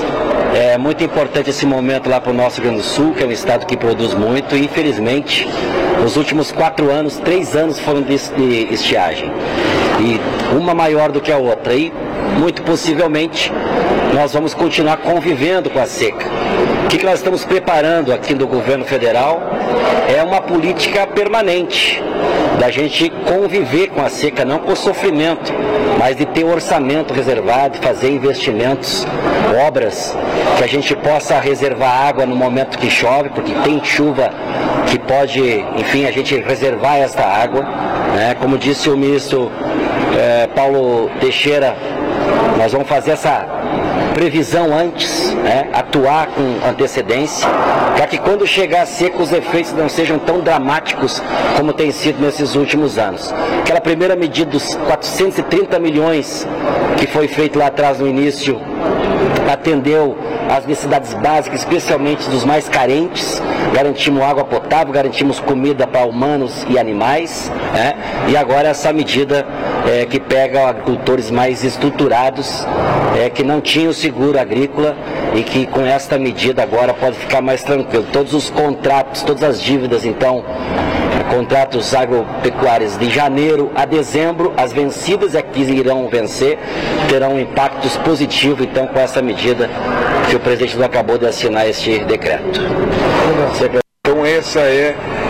mas é muito importante esse momento lá para o nosso Rio Grande do Sul, que é um estado que produz muito, e infelizmente nos últimos 4 anos, 3 anos foram de estiagem, e uma maior do que a outra, e muito possivelmente nós vamos continuar convivendo com a seca. O que nós estamos preparando aqui do governo federal é uma política permanente, da gente conviver com a seca, não com o sofrimento, mas de ter orçamento reservado, fazer investimentos, obras, que a gente possa reservar água no momento que chove, porque tem chuva que pode, enfim, a gente reservar esta água, né? Como disse o ministro Paulo Teixeira, nós vamos fazer essa previsão antes, né? Atuar com antecedência, para que quando chegar a seca os efeitos não sejam tão dramáticos como tem sido nesses últimos anos. Aquela primeira medida dos 430 milhões que foi feito lá atrás no início, atendeu às necessidades básicas, especialmente dos mais carentes, garantimos água potável, garantimos comida para humanos e animais, né? E agora essa medida que pega agricultores mais estruturados, que não tinham seguro agrícola, e que com esta medida agora pode ficar mais tranquilo. Todos os contratos, todas as dívidas, então, contratos agropecuários de janeiro a dezembro, as vencidas é que irão vencer, terão impactos positivos, então, com essa medida que o presidente acabou de assinar este decreto. Então essa é